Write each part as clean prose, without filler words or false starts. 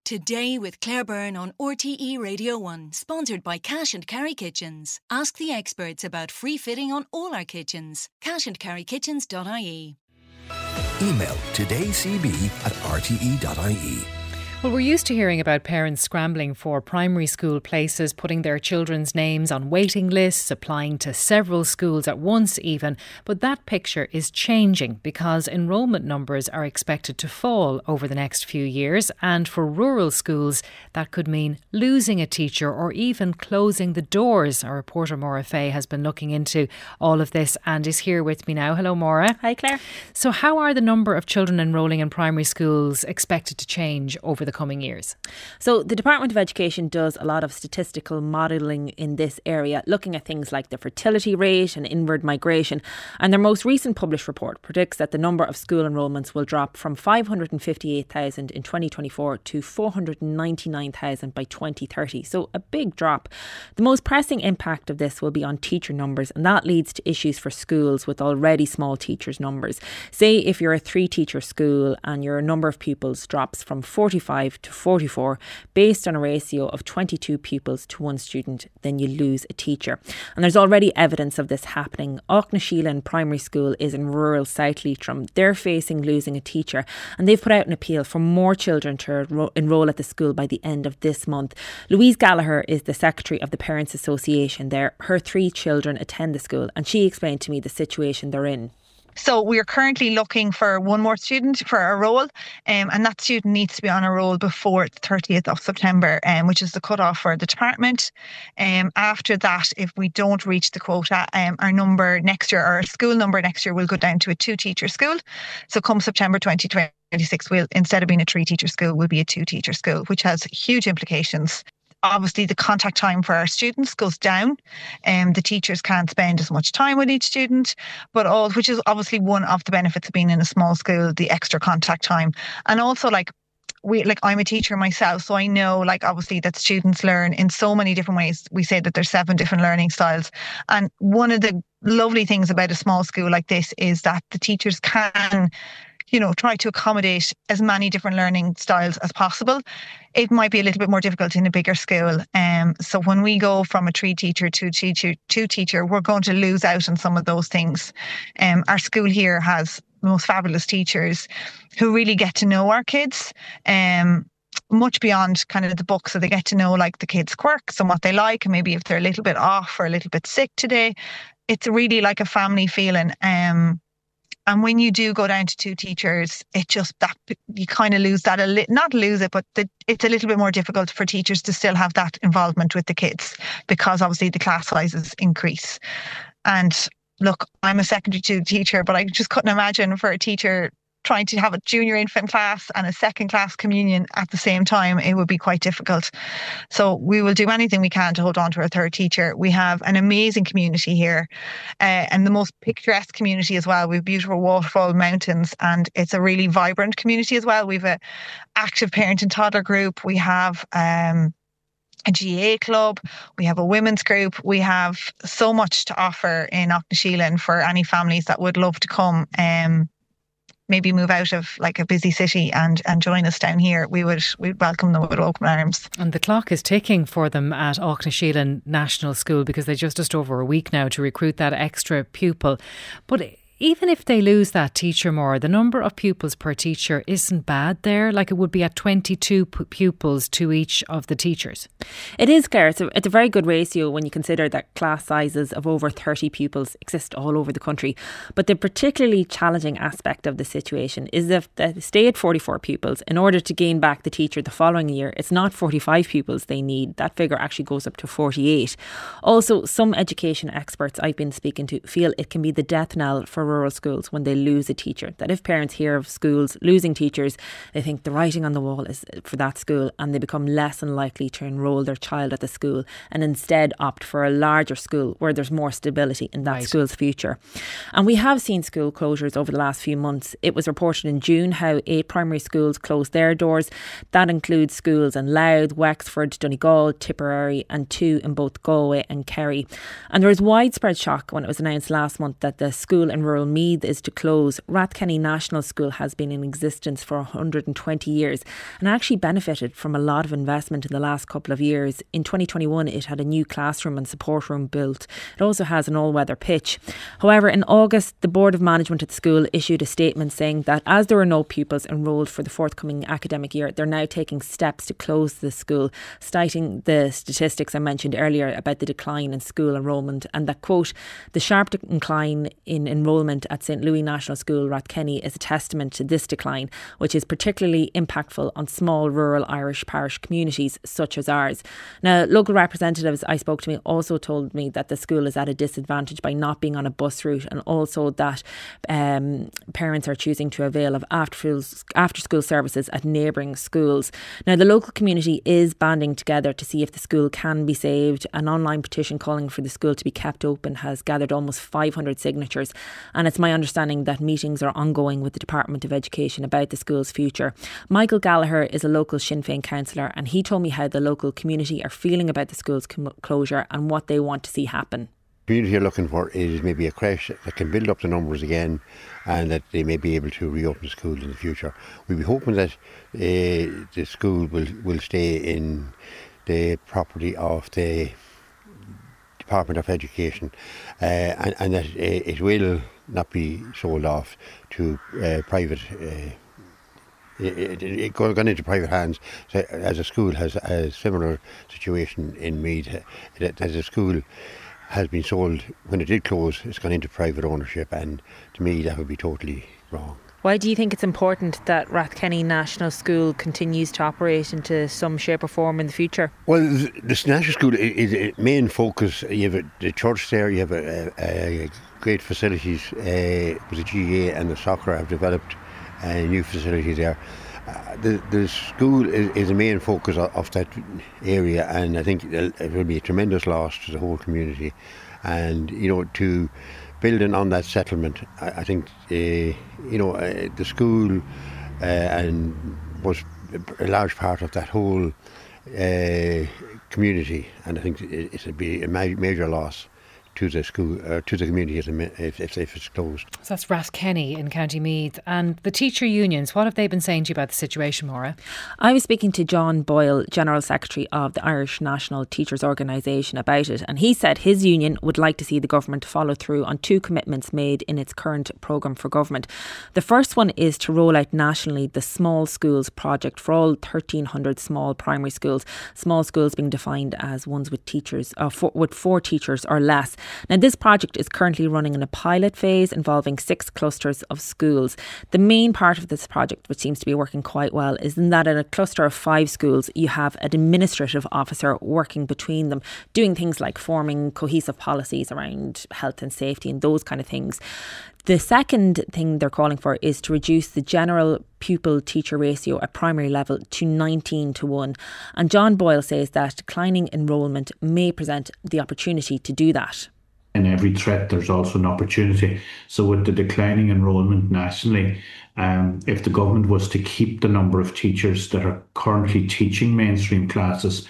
Today with Claire Byrne on RTE Radio 1, sponsored by Cash and Carry Kitchens. Ask the experts about free fitting on all our kitchens. cashandcarrykitchens.ie. Email todaycb@rte.ie. Well, we're used to hearing about parents scrambling for primary school places, putting their children's names on waiting lists, applying to several schools at once even. But that picture is changing because enrolment numbers are expected to fall over the next few years. And for rural schools, that could mean losing a teacher or even closing the doors. Our reporter Maura Fay has been looking into all of this and is here with me now. Hello, Maura. Hi, Claire. So how are the number of children enrolling in primary schools expected to change over the coming years? So the Department of Education does a lot of statistical modelling in this area, looking at things like the fertility rate and inward migration. And their most recent published report predicts that the number of school enrolments will drop from 558,000 in 2024 to 499,000 by 2030. So a big drop. The most pressing impact of this will be on teacher numbers, and that leads to issues for schools with already small teachers' numbers. Say if you're a 3-teacher school and your number of pupils drops from 45 to 44 based on a ratio of 22 pupils to 1 student, then you lose a teacher. And there's already evidence of this happening. Aughnasheelin Primary School is in rural South Leitrim. They're facing losing a teacher, and they've put out an appeal for more children to enrol at the school by the end of this month. Louise Gallagher is the secretary of the Parents Association there. Her 3 children attend the school, and she explained to me the situation they're in. So we're currently looking for one more student for a role, and that student needs to be on a roll before the 30th of September, which is the cut-off for the department. After that, if we don't reach the quota, our number next year, our school number next year will go down to a 2-teacher school. So come September 2026, we'll, instead of being a 3-teacher school, we'll be a 2-teacher school, which has huge implications. Obviously, the contact time for our students goes down. The teachers can't spend as much time with each student, which is obviously one of the benefits of being in a small school, the extra contact time. And also, I'm a teacher myself, so I know, obviously, that students learn in so many different ways. We say that there's 7 different learning styles. And one of the lovely things about a small school like this is that the teachers can try to accommodate as many different learning styles as possible. It might be a little bit more difficult in a bigger school. So when we go from a 3-teacher to 2-teacher, we're going to lose out on some of those things. Our school here has the most fabulous teachers who really get to know our kids. Much beyond kind of the book. So they get to know the kids' quirks and what they like, and maybe if they're a little bit off or a little bit sick today. It's really like a family feeling. And when you do go down to 2 teachers, it just that you kind of lose that not lose it, but it's a little bit more difficult for teachers to still have that involvement with the kids because obviously the class sizes increase. And look, I'm a secondary 2 teacher, but I just couldn't imagine for a teacher trying to have a junior infant class and a second class communion at the same time. It would be quite difficult. So we will do anything we can to hold on to our 3rd teacher. We have an amazing community here, and the most picturesque community as well. We have beautiful waterfall mountains, and it's a really vibrant community as well. We have an active parent and toddler group. We have a GA club, we have a women's group. We have so much to offer in Aughnasheelin for any families that would love to come maybe move out of a busy city and join us down here. We'd welcome them with open arms. And the clock is ticking for them at Aughnasheelin National School because they just over a week now to recruit that extra pupil. But even if they lose that teacher more, the number of pupils per teacher isn't bad there. It would be at 22 pupils to each of the teachers. It is, Claire. It's a very good ratio when you consider that class sizes of over 30 pupils exist all over the country. But the particularly challenging aspect of the situation is if they stay at 44 pupils, in order to gain back the teacher the following year, it's not 45 pupils they need. That figure actually goes up to 48. Also, some education experts I've been speaking to feel it can be the death knell for rural schools when they lose a teacher. That if parents hear of schools losing teachers, they think the writing on the wall is for that school, and they become less than likely to enrol enrol their child at the school and instead opt for a larger school where there's more stability in that school's future. And we have seen school closures over the last few months. It was reported in June how 8 primary schools closed their doors. That includes schools in Louth, Wexford, Donegal, Tipperary and 2 in both Galway and Kerry. And there was widespread shock when it was announced last month that the school in rural Meath is to close. Rathkenny National School has been in existence for 120 years and actually benefited from a lot of investment in the last couple of years. In 2021 it had a new classroom and support room built. It also has an all-weather pitch. However, in August the Board of Management at the school issued a statement saying that as there are no pupils enrolled for the forthcoming academic year, they're now taking steps to close the school, citing the statistics I mentioned earlier about the decline in school enrolment, and that, quote, the sharp decline in enrolment at St Louis National School, Rathkenny, is a testament to this decline, which is particularly impactful on small rural Irish parish communities such as ours. Now, local representatives I spoke to me also told me that the school is at a disadvantage by not being on a bus route, and also that parents are choosing to avail of after school services at neighbouring schools. Now, the local community is banding together to see if the school can be saved. An online petition calling for the school to be kept open has gathered almost 500 signatures, and it's my understanding that meetings are ongoing with the Department of Education about the school's future. Michael Gallagher is a local Sinn Féin councillor, and he told me how the local community are feeling about the school's closure and what they want to see happen. The community are looking for is maybe a creche that can build up the numbers again and that they may be able to reopen schools in the future. We'll be hoping that the school will stay in the property of the Department of Education and that it will not be sold off to private it gone into private hands. So, as a school has a similar situation in Meath, as a school has been sold, when it did close, it's gone into private ownership, and to me that would be totally wrong. Why do you think it's important that Rathkenny National School continues to operate into some shape or form in the future? Well, this national school is a main focus. You have the church there, you have a great facilities with the GAA and the soccer have developed a new facility there. The school is the main focus of that area, and I think it will be a tremendous loss to the whole community. And, you know, to building on that settlement, I think, the school and was a large part of that whole community, and I think it would be a major loss to the school, to the community if it's closed. So that's Rathkenny in County Meath. And the teacher unions, what have they been saying to you about the situation, Maura? I was speaking to John Boyle, General Secretary of the Irish National Teachers Organisation, about it, and he said his union would like to see the government follow through on 2 commitments made in its current programme for government. The first one is to roll out nationally the Small Schools project for all 1,300 small primary schools. Small schools being defined as ones with teachers, with 4 teachers or less. Now, this project is currently running in a pilot phase involving 6 clusters of schools. The main part of this project, which seems to be working quite well, is in that in a cluster of 5 schools, you have an administrative officer working between them, doing things like forming cohesive policies around health and safety and those kind of things. The second thing they're calling for is to reduce the general pupil-teacher ratio at primary level to 19:1. And John Boyle says that declining enrolment may present the opportunity to do that. In every threat, there's also an opportunity. So with the declining enrolment nationally, if the government was to keep the number of teachers that are currently teaching mainstream classes,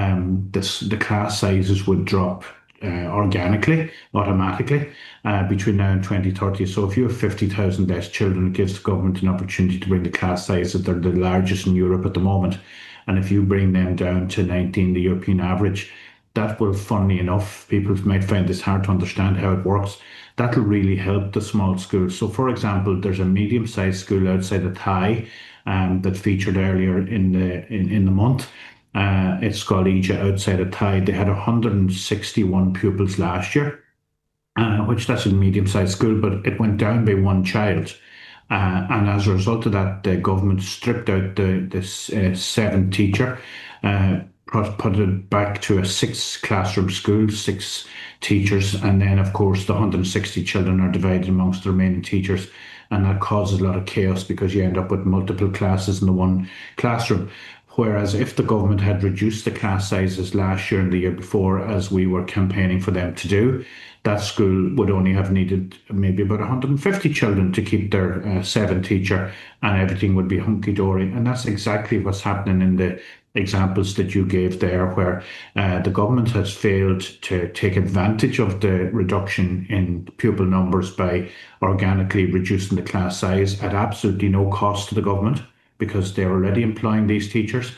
the class sizes would drop organically, automatically, between now and 2030. So if you have 50,000 less children, it gives the government an opportunity to bring the class sizes. They're the largest in Europe at the moment. And if you bring them down to 19, the European average, that will, funnily enough, people might find this hard to understand how it works, that'll really help the small schools. So, for example, there's a medium-sized school outside of Thai that featured earlier in the month. It's called Ija outside of Thai. They had 161 pupils last year, which that's a medium-sized school, but it went down by 1 child. And as a result of that, the government stripped out this 7 teacher, put it back to a 6 classroom school, 6 teachers, and then of course the 160 children are divided amongst the remaining teachers, and that causes a lot of chaos because you end up with multiple classes in the one classroom. Whereas if the government had reduced the class sizes last year and the year before, as we were campaigning for them to do, that school would only have needed maybe about 150 children to keep their 7 teacher, and everything would be hunky-dory. And that's exactly what's happening in the examples that you gave there, where the government has failed to take advantage of the reduction in pupil numbers by organically reducing the class size at absolutely no cost to the government, because they're already employing these teachers.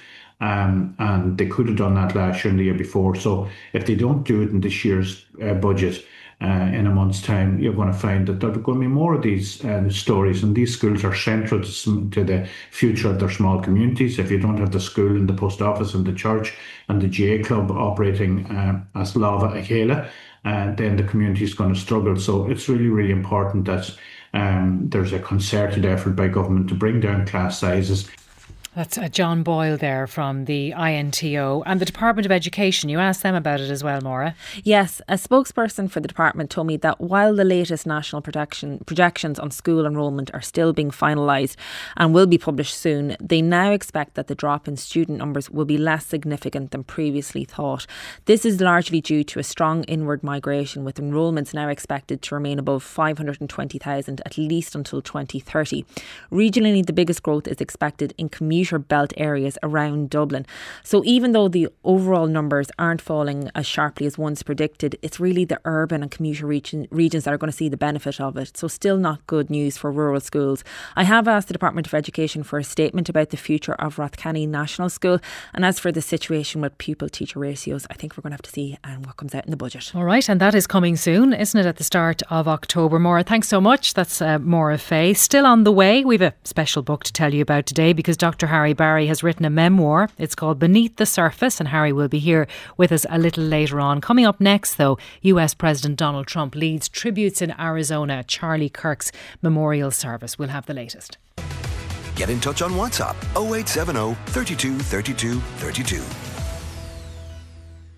And they could have done that last year and the year before. So if they don't do it in this year's budget, in a month's time, you're going to find that there are going to be more of these stories. And these schools are central to the future of their small communities. If you don't have the school and the post office and the church and the GA club operating as Lava Acela, then the community is going to struggle. So it's really, really important that there's a concerted effort by government to bring down class sizes. That's John Boyle there from the INTO and the Department of Education. You asked them about it as well, Maura. Yes, a spokesperson for the department told me that while the latest national projections on school enrolment are still being finalised and will be published soon, they now expect that the drop in student numbers will be less significant than previously thought. This is largely due to a strong inward migration, with enrolments now expected to remain above 520,000 at least until 2030. Regionally, the biggest growth is expected in commuter belt areas around Dublin. So even though the overall numbers aren't falling as sharply as once predicted, it's really the urban and commuter regions that are going to see the benefit of it. So still not good news for rural schools. I have asked the Department of Education for a statement about the future of Rathcanny National School. And as for the situation with pupil-teacher ratios, I think we're going to have to see what comes out in the budget. All right, and that is coming soon, isn't it, at the start of October. Maura, thanks so much. That's Maura Fay. Still on the way, we've a special book to tell you about today, because Dr. Harry Barry has written a memoir. It's called Beneath the Surface, and Harry will be here with us a little later on. Coming up next, though, US President Donald Trump leads tributes in Arizona at Charlie Kirk's memorial service. We'll have the latest. Get in touch on WhatsApp 0870 32 32 32.